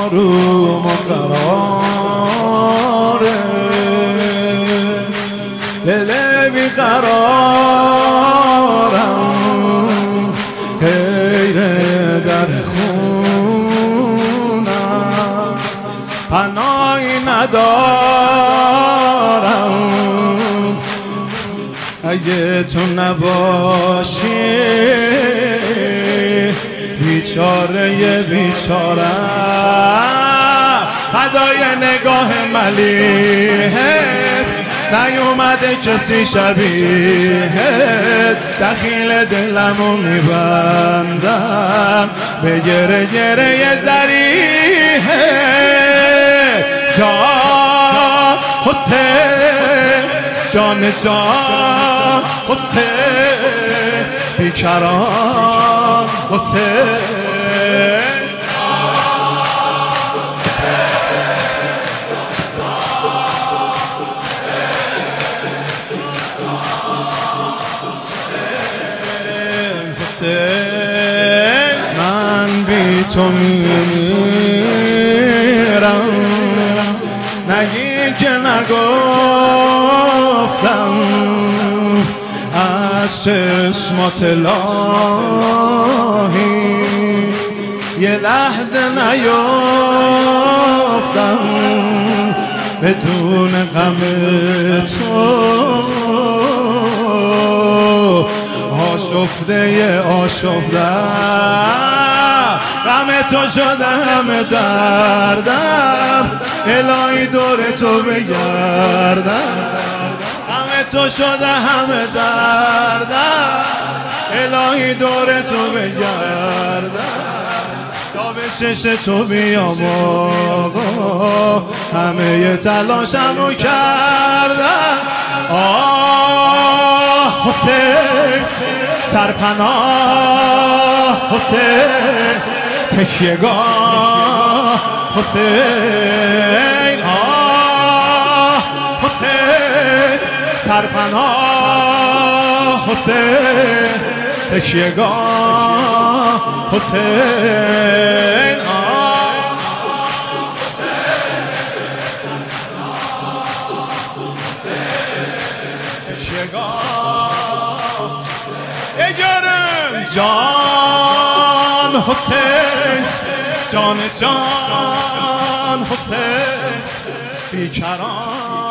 آروم و قراره، دل بیقرارم غیر در خونم، پناهی ندارم اگه تو نباشی، بیچاره بیچاره فدای نگاه ملیحت، نیومده کسی شبیهت، دخیل دلمو میبندم به گره گره زریحت. جان حسین، جان جان حسین، بیکران حسین. من بی تو میمیرم، نگی که نگفتم از چشمات الهی، یه لحظه نیفتم بدون غم تو، آشفته آشفته غم تو شده همه دردم، الهی دور تو بگردم، غم تو شده همه دردم، الهی دور تو بگردم، تا به چش تو بیام آقا همه تلاشمو کردم. آه حسین سرپناه، حسین تکیه‌گاه، حسین آه حسین سرپناه، حسین تکیه‌گاه، حسین جان حسین، جان جان حسین، بیکران